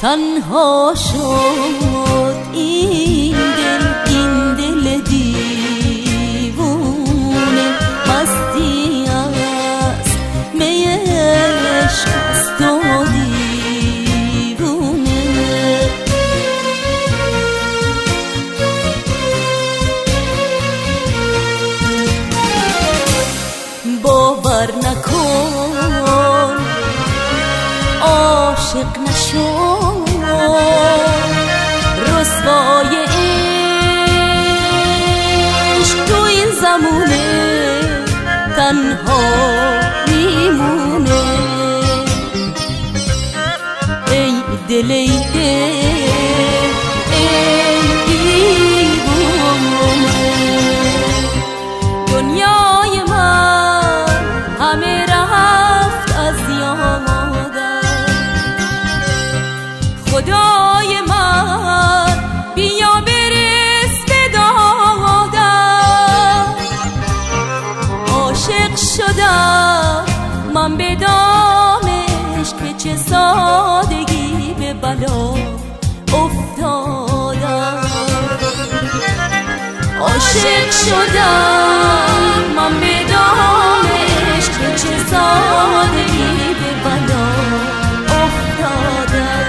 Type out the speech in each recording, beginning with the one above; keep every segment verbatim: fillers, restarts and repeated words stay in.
تنها شد این دل، این دل دیوونه، مستی از می عشق است و دیوونه. باور نکن عاشق نشو، رسوای عشق تو این زمونه تنها میمونه. ای دل ای دل ای دیوونه، دنیای من همه رفت از یادم، خدای من بیا برس به دادم. عاشق شدم من به دامش که چه سادگی به بلا افتادم. عاشق شدم من به دامش که چه سادگی به بلا افتادم.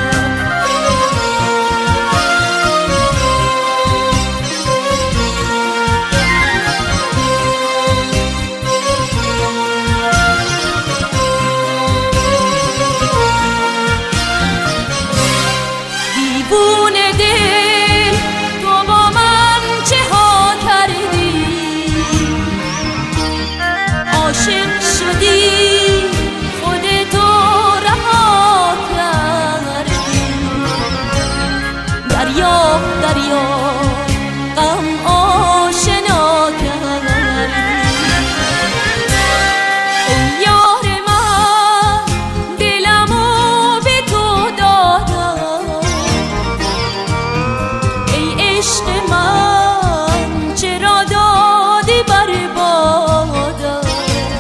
دیوونه دل تو با من چه ها کردی، عاشق شدی خودتو رها کردی. دریا دریا غم آشنا کردی. ای یار من دلمو به تو دادم، ای عشق من چرا دادی بربادم.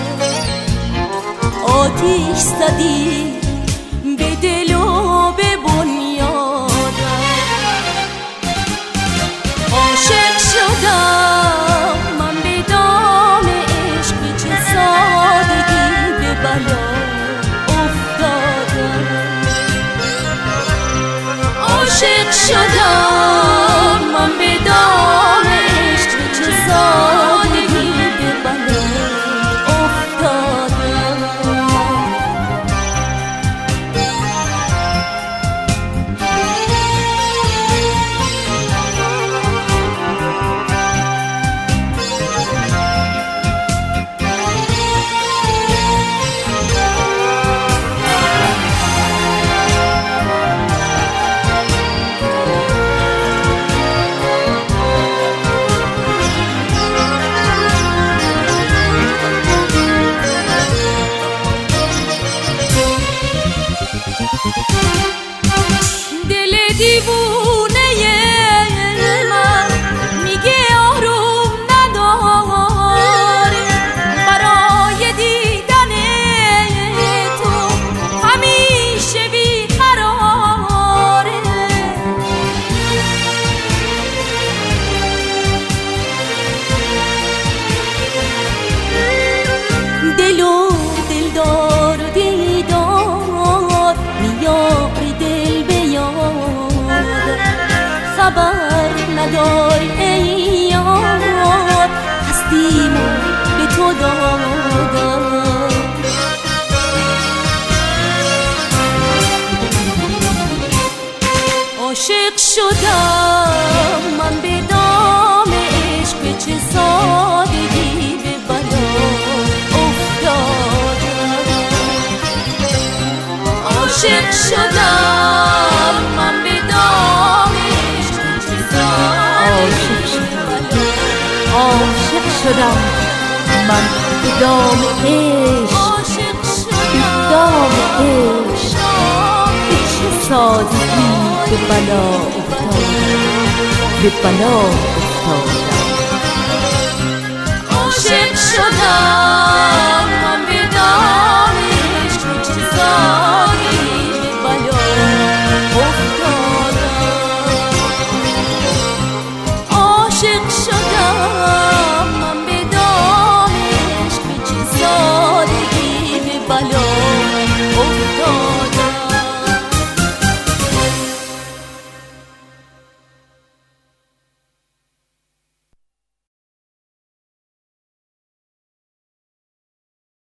آتیش زدی به دل و به بنیادم. عاشق شدم من به دام عشق چه سادگی به بلا افتادم. عاشق شدم من به دام عشق چه سادگی به بلا افتادم. دل دیوونه من میگه آروم نداره، برای دیدن تو همیشه بیقراره. دل و دلدار و دیدار میاری دل به یاد، خبر نداری ای یار هستیمو به تو دادم. عاشق شدم من به دام عشق چه سادگی به بلا افتادم. عاشق شدم من به دام عشق چه سادگی به بلا. عاشق شدم من به دام عشق، به دام عشق به چه سادگی به بلا افتادم، به بلا افتادم. عاشق شدم من به دام عشق چه سادگی به بلا بلا